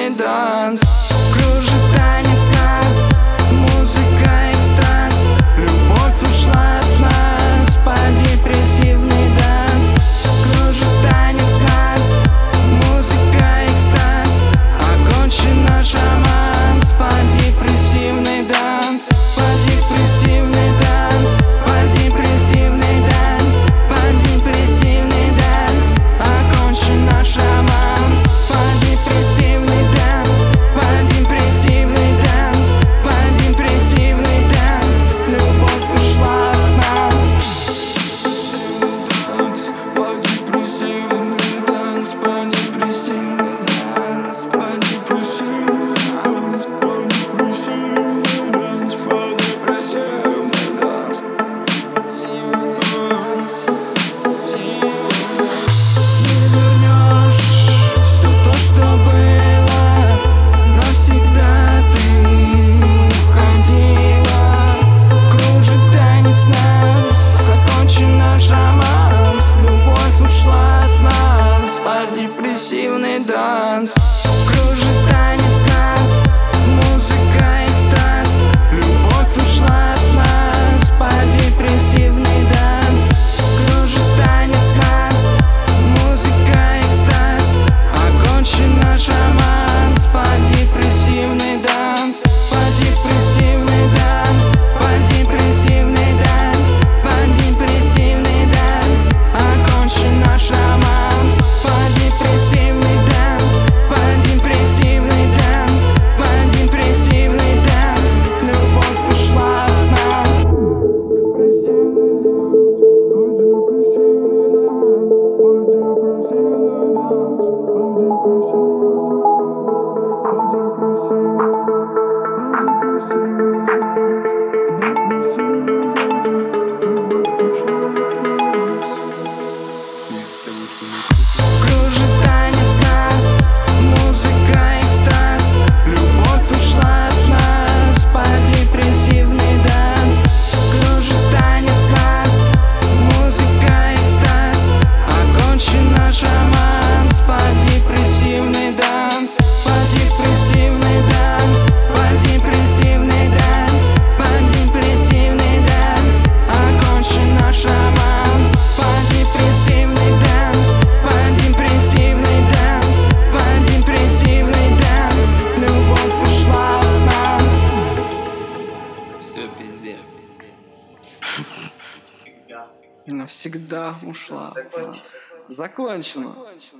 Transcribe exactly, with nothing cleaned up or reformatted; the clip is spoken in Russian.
депрессивный данс. Кружит танец нас, музыка экстаз. Любовь ушла от нас под депрессивный данс. Кружит танец нас, музыка экстаз. Окончен наш романс под депрессивный данс. Под депрессивный данс, под депрессивный данс, под депрессивный данс. Окончен наш романс под депрессивный данс, под депрессивный данс, под депрессивный данс. Любовь ушла от нас. Под депрессивный данс, под депрессивный данс, под депрессивный данс, под депрессивный данс, под депрессивный данс. Не вернешь все то, что было, навсегда ты уходила. Кружит танец нас, окончен наш романс. Любовь ушла от нас под депрессивный данс. Кружит танец нас, музыка экстаз. Любовь ушла от нас под депрессивный данс. Кружит танец нас, музыка экстаз. Окончен наш романс под депрессивный данс. Под депрессивный данс, под депрессивный данс, под депрессивный данс. Окончен наш романс под депрессивный данс, под депрессивный данс, под депрессивный данс. Любовь ушла от нас. Кружит танец нас, музыка экстаз. Любовь ушла от нас под депрессивный данс. Кружит танец нас, музыка экстаз. Окончен наш романс под депрессивный данс. Под депрессивный данс, под депрессивный данс, под депрессивный данс. Окончен наш романс под депрессивный данс, под депрессивный данс, под депрессивный данс. Любовь ушла от нас. Все, пиздец. Навсегда ушла от нас. Закончено.